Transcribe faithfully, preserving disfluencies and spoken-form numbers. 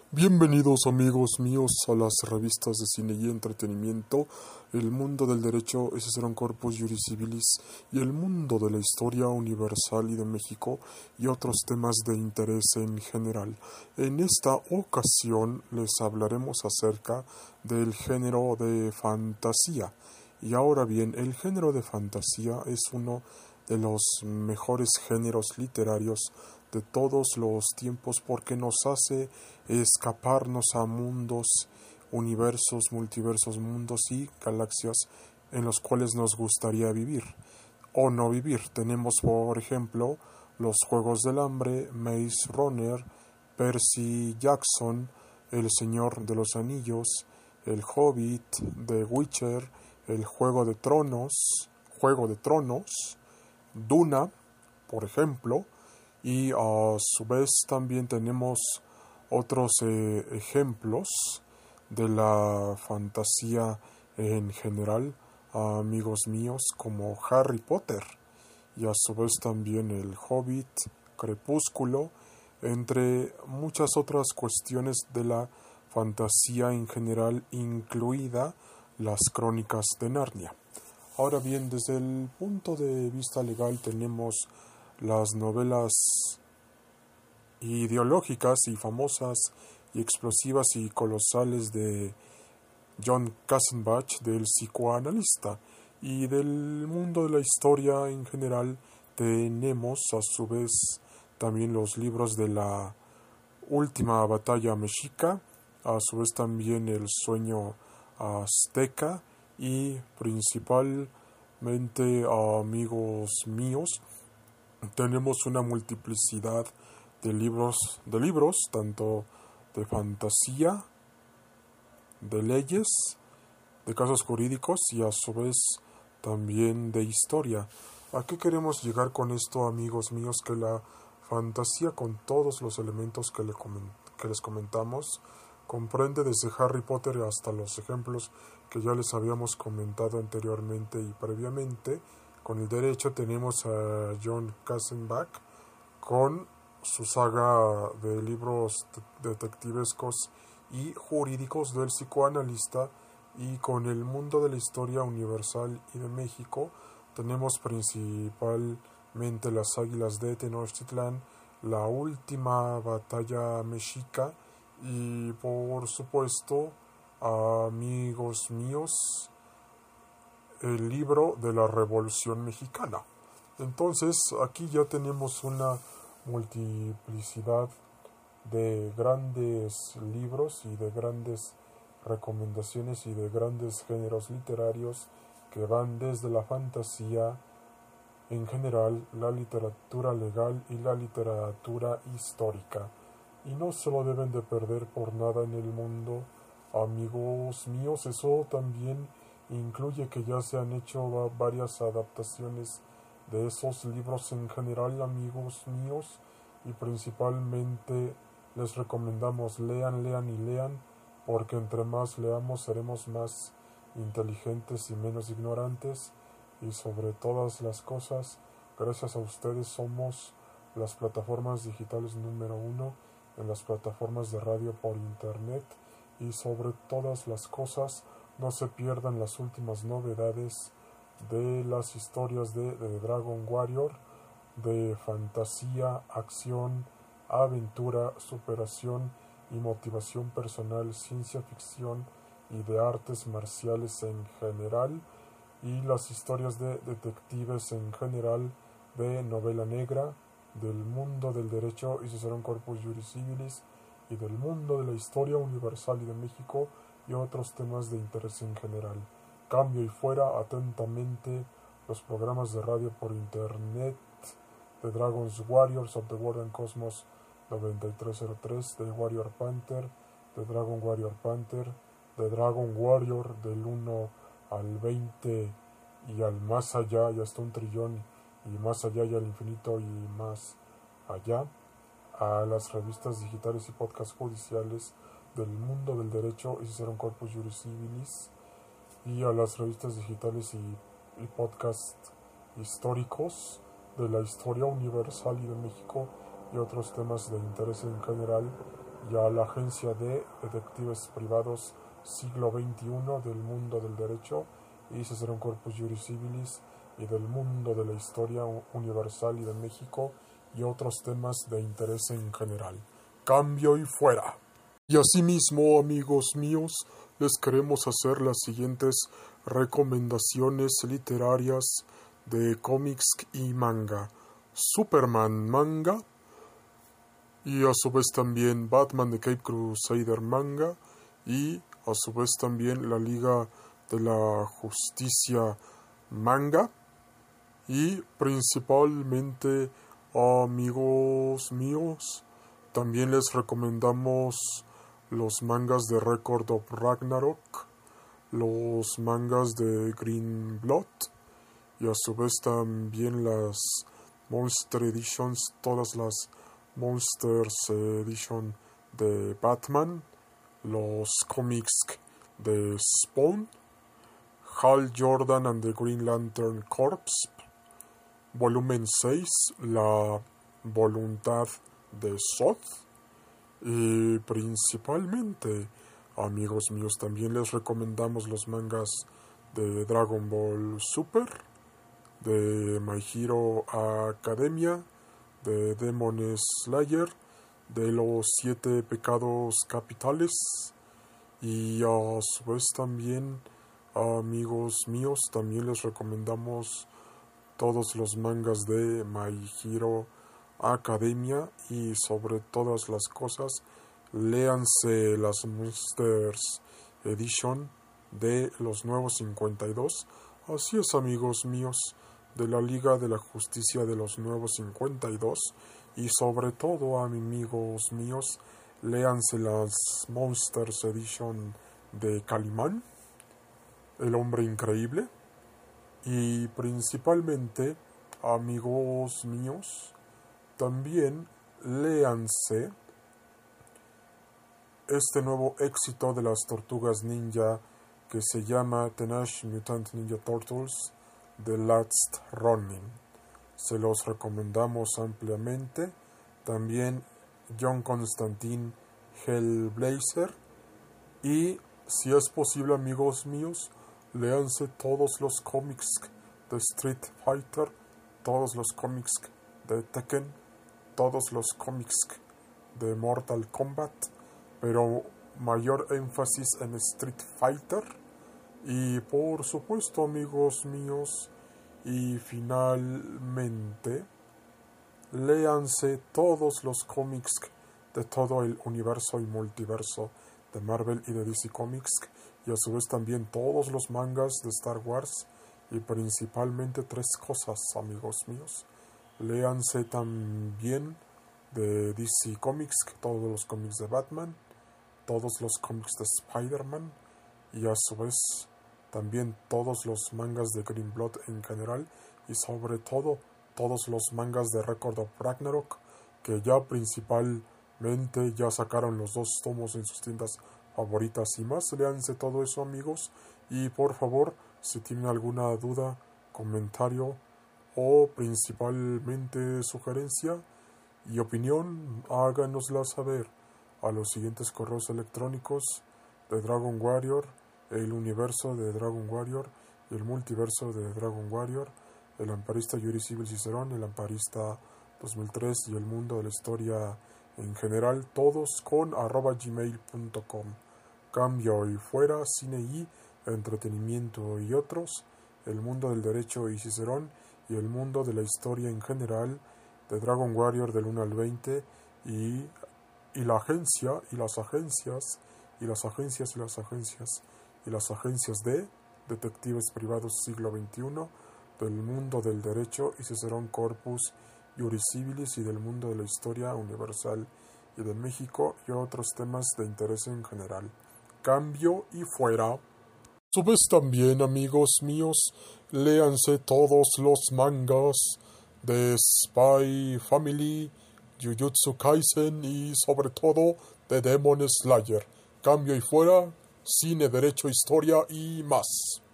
Bienvenidos amigos míos a las revistas de cine y entretenimiento, el mundo del derecho ese será un corpus juris civilis y el mundo de la historia universal y de México y otros temas de interés en general. En esta ocasión les hablaremos acerca del género de fantasía. Y ahora bien, el género de fantasía es uno de los mejores géneros literarios de todos los tiempos porque nos hace escaparnos a mundos, universos, multiversos, mundos y galaxias en los cuales nos gustaría vivir o no vivir. Tenemos, por ejemplo, los Juegos del Hambre, Maze Runner, Percy Jackson, El Señor de los Anillos, El Hobbit, The Witcher, El Juego de Tronos, Juego de Tronos, Duna, por ejemplo, y a su vez también tenemos otros eh, ejemplos de la fantasía en general, amigos míos, como Harry Potter, y a su vez también El Hobbit, Crepúsculo, entre muchas otras cuestiones de la fantasía en general, incluida las Crónicas de Narnia. Ahora bien, desde el punto de vista legal tenemos las novelas ideológicas y famosas y explosivas y colosales de John Kassenbach, del psicoanalista, y del mundo de la historia en general tenemos a su vez también los libros de la última batalla mexica, a su vez también el sueño azteca y principalmente, amigos míos, tenemos una multiplicidad de libros, de libros, tanto de fantasía, de leyes, de casos jurídicos y a su vez también de historia. ¿A qué queremos llegar con esto, amigos míos? Que la fantasía, con todos los elementos que, le coment- que les comentamos, comprende desde Harry Potter hasta los ejemplos que ya les habíamos comentado anteriormente y previamente. Con el derecho tenemos a John Kassenbach con su saga de libros detectivescos y jurídicos del psicoanalista, y con el mundo de la historia universal y de México tenemos principalmente las Águilas de Tenochtitlán, la última batalla mexica y por supuesto, amigos míos, el libro de la Revolución Mexicana. Entonces aquí ya tenemos una multiplicidad de grandes libros y de grandes recomendaciones y de grandes géneros literarios que van desde la fantasía en general, la literatura legal y la literatura histórica. Y no se lo deben de perder por nada en el mundo, amigos míos. Eso también incluye que ya se han hecho varias adaptaciones de esos libros en general, amigos míos, y principalmente les recomendamos lean, lean y lean, porque entre más leamos seremos más inteligentes y menos ignorantes, y sobre todas las cosas, gracias a ustedes somos las plataformas digitales número uno en las plataformas de radio por internet, y sobre todas las cosas no se pierdan las últimas novedades de las historias de, de Dragon Warrior, de fantasía, acción, aventura, superación y motivación personal, ciencia ficción y de artes marciales en general, y las historias de detectives en general, de novela negra, del mundo del derecho y su será un corpus juris civilis, y del mundo de la historia universal y de México y otros temas de interés en general. Cambio y fuera, atentamente, los programas de radio por internet de Dragon's Warriors of the World and Cosmos noventa y tres cero tres, de Warrior Panther, de Dragon Warrior Panther, de Dragon Warrior del uno al veinte y al más allá, y hasta un trillón y más allá y al infinito y más allá, a las revistas digitales y podcasts judiciales del mundo del derecho y si será un corpus juris civilis, y a las revistas digitales y, y podcasts históricos de la historia universal y de México y otros temas de interés en general, y a la Agencia de Detectives Privados Siglo veintiuno del mundo del derecho y Cicerón Corpus Juris Civilis y del mundo de la historia universal y de México y otros temas de interés en general. Cambio y fuera. Y asimismo, amigos míos, les queremos hacer las siguientes recomendaciones literarias de cómics y manga. Superman manga y a su vez también Batman de Cape Crusader manga y a su vez también la Liga de la Justicia manga y principalmente, amigos míos, también les recomendamos los mangas de Record of Ragnarok, los mangas de Green Blood y a su vez también las Monster Editions, todas las Monsters Edition de Batman, los cómics de Spawn, Hal Jordan and the Green Lantern Corps, volumen seis, La Voluntad de Zod, y principalmente, amigos míos, también les recomendamos los mangas de Dragon Ball Super, de My Hero Academia, de Demon Slayer, de los siete pecados capitales y a su vez también, amigos míos, también les recomendamos todos los mangas de My Hero Academia y sobre todas las cosas léanse las Monsters Edition de los nuevos cincuenta y dos. Así es, amigos míos, de la Liga de la Justicia de los nuevos cincuenta y dos y sobre todo, amigos míos, léanse las Monsters Edition de Calimán, el hombre increíble, y principalmente, amigos míos, también léanse este nuevo éxito de las Tortugas Ninja que se llama Teenage Mutant Ninja Turtles The Last Ronin. Se los recomendamos ampliamente. También John Constantine Hellblazer. Y si es posible, amigos míos, léanse todos los cómics de Street Fighter, todos los cómics de Tekken, todos los cómics de Mortal Kombat, pero mayor énfasis en Street Fighter. Y por supuesto, amigos míos, y finalmente, léanse todos los cómics de todo el universo y multiverso de Marvel y de D C Comics, y a su vez también todos los mangas de Star Wars, y principalmente tres cosas, amigos míos. Léanse también de D C Comics todos los cómics de Batman, todos los cómics de Spider-Man, y a su vez también todos los mangas de Green Blood en general, y sobre todo todos los mangas de Record of Ragnarok, que ya principalmente ya sacaron los dos tomos en sus tiendas favoritas y más. Léanse todo eso, amigos, y por favor, si tienen alguna duda, comentario o principalmente sugerencia y opinión, háganosla saber a los siguientes correos electrónicos de Dragon Warrior, el universo de Dragon Warrior y el multiverso de Dragon Warrior, el amparista Yuri Civil Cicerón, el amparista dos mil tres y el mundo de la historia en general, todos con arroba gmail punto com. Cambio y fuera, cine y entretenimiento y otros, el mundo del derecho y Cicerón y el mundo de la historia en general de Dragon Warrior del uno al veinte y, y la agencia y las agencias y las agencias y las agencias y las agencias de Detectives Privados Siglo veintiuno, del mundo del derecho y Cicerón Corpus Juris Civilis y del mundo de la historia universal y de México y otros temas de interés en general. Cambio y fuera. A su vez también, amigos míos, léanse todos los mangas de Spy Family, Jujutsu Kaisen y sobre todo de Demon Slayer. Cambio y fuera, cine, derecho, historia y más.